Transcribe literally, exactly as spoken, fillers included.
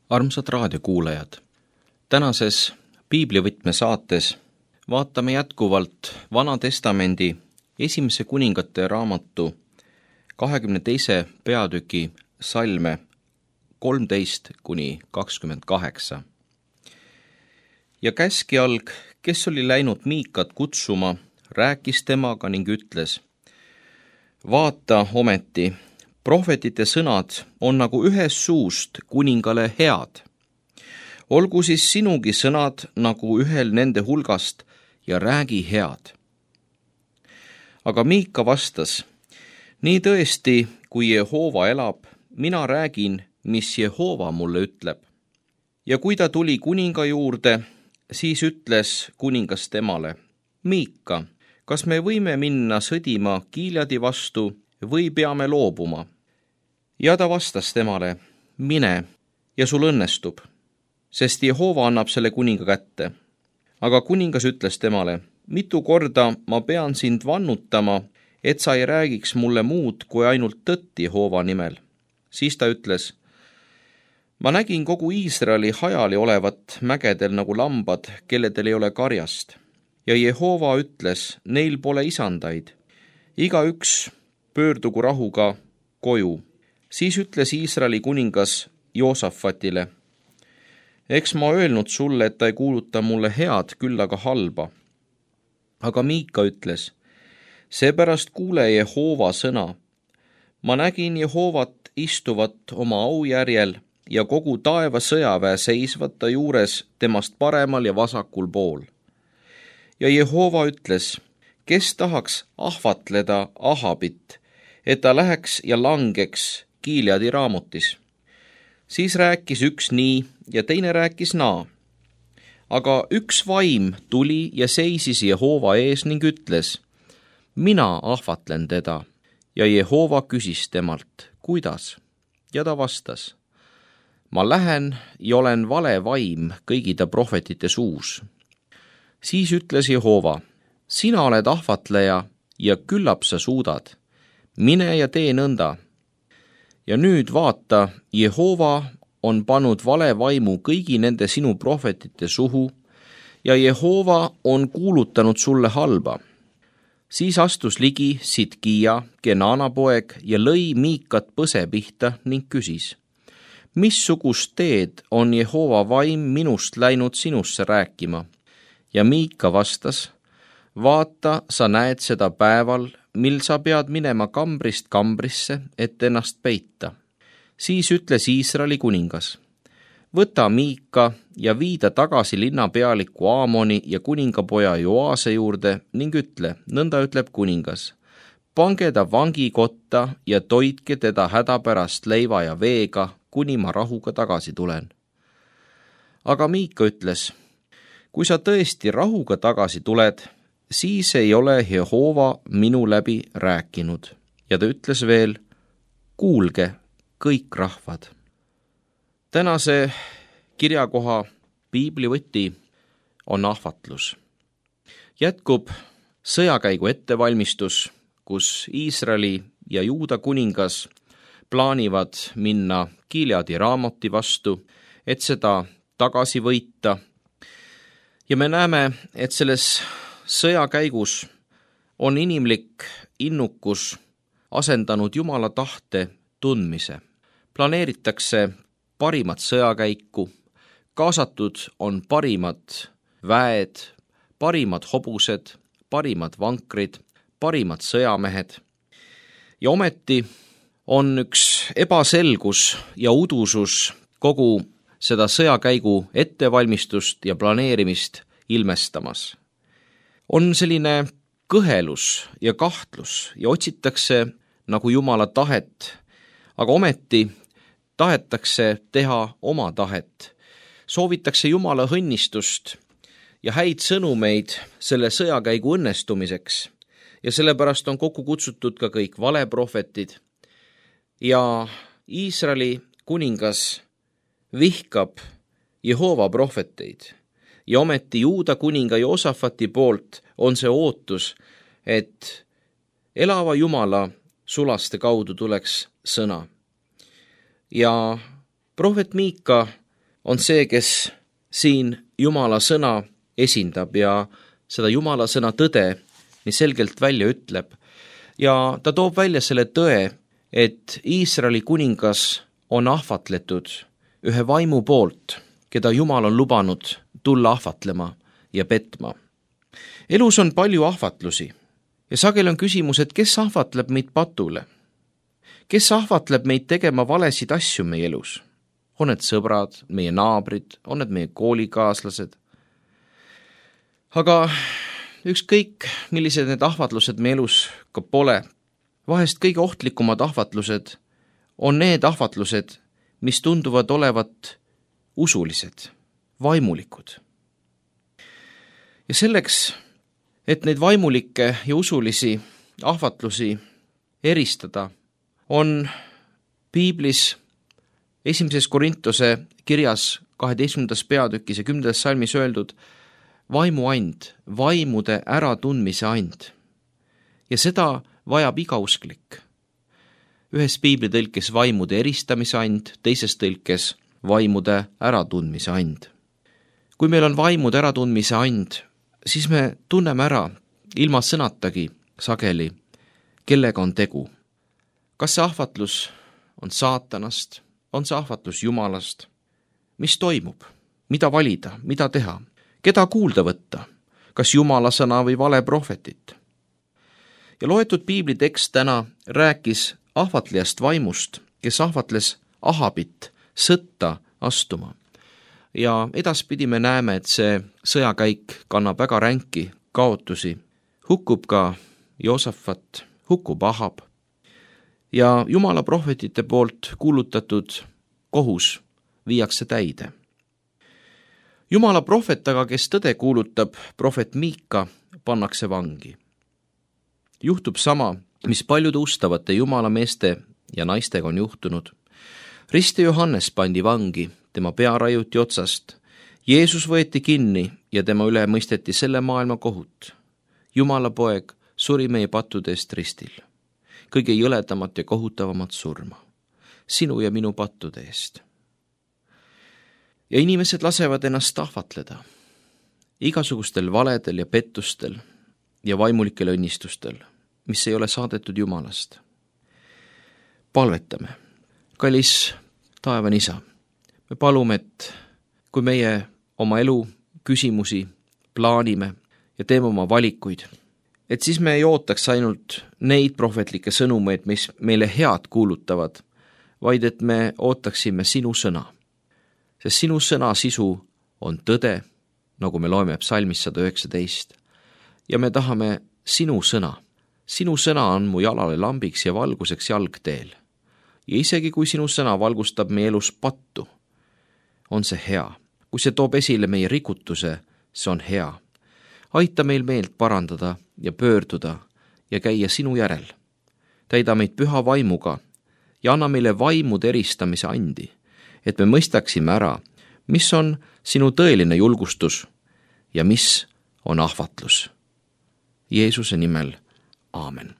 Armsad raadiokuulajad, tänases Piiblivõtme saates vaatame jätkuvalt Vana Testamendi esimese kuningate raamatu kahekümne teise peatüki salme kolmteist kuni kakskümmend kaheksa. Ja käskjalg, kes oli läinud Miikat kutsuma, rääkis temaga ning ütles: vaata ometi, prohvetite sõnad on nagu ühest suust kuningale head. Olgu siis sinugi sõnad nagu ühel nende hulgast ja räägi head. Aga Miika vastas: nii tõesti, kui Jehova elab, mina räägin, mis Jehova mulle ütleb. Ja kui ta tuli kuninga juurde, siis ütles kuningas temale: Miika, kas me võime minna sõdima Gileadi vastu või peame loobuma? Ja ta vastas temale: mine ja sul õnnestub, sest Jehova annab selle kuninga kätte. Aga kuningas ütles temale: mitu korda ma pean sind vannutama, et sa ei räägiks mulle muud kui ainult tõtt Jehova nimel. Siis ta ütles: ma nägin kogu Iisraeli hajali olevat mägedel nagu lambad, kelledel ei ole karjast. Ja Jehova ütles: neil pole isandaid. Igaüks pöördugu rahuga koju. Siis ütles Iisraeli kuningas Joosafatile: eks ma öelnud sulle, et ta ei kuuluta mulle head, küll aga halba. Aga Miika ütles: seepärast kuule Jehova sõna. Ma nägin Jehovat istuvat oma aujärjel ja kogu taeva sõjaväe seisvat ta juures temast paremal ja vasakul pool. Ja Jehova ütles: kes tahaks ahvatleda Ahabit, et ta läheks ja langeks Gileadi raamutis? Siis rääkis üks nii ja teine rääkis naa. Aga üks vaim tuli ja seisis Jehova ees ning ütles: mina ahvatlen teda. Ja Jehova küsis temalt: kuidas? Ja ta vastas: ma lähen ja olen vale vaim kõigida prohvetite suus. Siis ütles Jehova: sina oled ahvatleja ja küllap sa suudad. Mine ja tee nõnda. Ja nüüd vaata, Jehova on pannud vale vaimu kõigi nende sinu prohvetite suhu ja Jehova on kuulutanud sulle halba. Siis astus ligi Sidkia, Kenaana poeg, ja lõi Miikat põse pihta ning küsis: missugust teed on Jehova vaim minust läinud sinusse rääkima? Ja Miika vastas: vaata, sa näed seda päeval, mil sa pead minema kambrist kambrisse, et ennast peita. Siis ütles Iisraeli kuningas: võta Miika ja viida tagasi linnapealiku Aamoni ja kuningapoja Joase juurde ning ütle, nõnda ütleb kuningas: pange ta vangikotta ja toitke teda hädapärast leiva ja veega, kuni ma rahuga tagasi tulen. Aga Miika ütles: kui sa tõesti rahuga tagasi tuled, siis ei ole Jehova minu läbi rääkinud. Ja ta ütles veel: kuulge kõik rahvad. Tänase kirjakoha piiblivõti on ahvatlus. Jätkub sõjakäigu ettevalmistus, kus Iisraeli ja Juuda kuningas plaanivad minna Gileadi raamoti vastu, et seda tagasi võita. Ja me näeme, et selles sõjakäigus on inimlik innukus asendanud Jumala tahte tundmise. Planeeritakse parimat sõjakäiku, kaasatud on parimad väed, parimad hobused, parimad vankrid, parimad sõjamehed. Ja ometi on üks ebaselgus ja udusus kogu seda sõjakäigu ettevalmistust ja planeerimist ilmestamas. On selline kõhelus ja kahtlus ja otsitakse nagu Jumala tahet, aga ometi tahetakse teha oma tahet. Soovitakse Jumala õnnistust ja häid sõnumeid selle sõjakäigu õnnestumiseks ja sellepärast on kokku kutsutud ka kõik valeprohvetid. Ja Iisraeli kuningas vihkab Jehova prohveteid ja ometi Juuda kuninga Joosafati poolt on see ootus, et elava Jumala sulaste kaudu tuleks sõna. Ja prohvet Miika on see, kes siin Jumala sõna esindab ja seda Jumala sõna tõde nii selgelt välja ütleb. Ja ta toob välja selle tõe, et Iisraeli kuningas on ahvatletud ühe vaimu poolt, keda Jumal on lubanud tulla ahvatlema ja petma. Elus on palju ahvatlusi ja sageli on küsimus, et kes ahvatleb meid patule? Kes ahvatleb meid tegema valesid asju meie elus? On need sõbrad, meie naabrid, on need meie koolikaaslased? Aga ükskõik, millised need ahvatlused meie elus ka pole, vahest kõige ohtlikumad ahvatlused on need ahvatlused, mis tunduvad olevat usulised, vaimulikud. Ja selleks, et neid vaimulikke ja usulisi ahvatlusi eristada, on piiblis esimeses Korintuse kirjas kaheteistkümnendas peatükis ja kümnendas salmis öeldud vaimuand, vaimude äratundmise and. Ja seda vajab iga usklik. Ühes piibli tõlkes vaimude eristamise and, teises tõlkes vaimude äratundmise and. Kui meil on vaimude äratundmise and, siis me tunneme ära ilma sõnatagi sageli, kellega on tegu. Kas see ahvatlus on saatanast, on see ahvatlus Jumalast? Mis toimub? Mida valida, mida teha? Keda kuulda võtta? Kas Jumala sõna või vale prohvetit? Ja loetud piibli tekst täna rääkis ahvatlejast vaimust, kes ahvatles Ahabit sõtta astuma. Ja edaspidi me näeme, et see sõjakäik kannab väga ränki kaotusi. Hukkub ka Joosafat, hukkub Ahab. Ja Jumala prohvetite poolt kuulutatud kohus viiakse täide. Jumala prohvet aga, kes tõde kuulutab, prohvet Miika, pannakse vangi. Juhtub sama, mis paljude ustavate Jumala meeste ja naistega on juhtunud. Risti Johannes pandi vangi, tema pea raiuti otsast. Jeesus võeti kinni ja tema üle mõisteti selle maailma kohut. Jumala poeg suri meie pattude eest ristil. Kõige jõledamat ja kohutavamat surma. Sinu ja minu pattude eest. Ja inimesed lasevad ennast ahvatleda. Igasugustel valedel ja pettustel ja vaimulikel õnnistustel, mis ei ole saadetud Jumalast. Palvetame. Kallis taevan isa, me palume, et kui meie oma elu küsimusi plaanime ja teeme oma valikuid, et siis me ei ootaks ainult neid prohvetlikke sõnumeid, mis meile head kuulutavad, vaid et me ootaksime sinu sõna. Sest sinu sõna sisu on tõde, nagu me loeme psalmis sada üheksateist, ja me tahame sinu sõna. Sinu sõna on mu jalale lambiks ja valguseks jalgteel. Ja isegi kui sinu sõna valgustab meie elus pattu, on see hea. Kui see toob esile meie rikutuse, see on hea. Aita meil meelt parandada ja pöörduda ja käia sinu järel. Täida meid püha vaimuga ja anna meile vaimude eristamise andi, et me mõistaksime ära, mis on sinu tõeline julgustus ja mis on ahvatlus. Jeesuse nimel, aamen.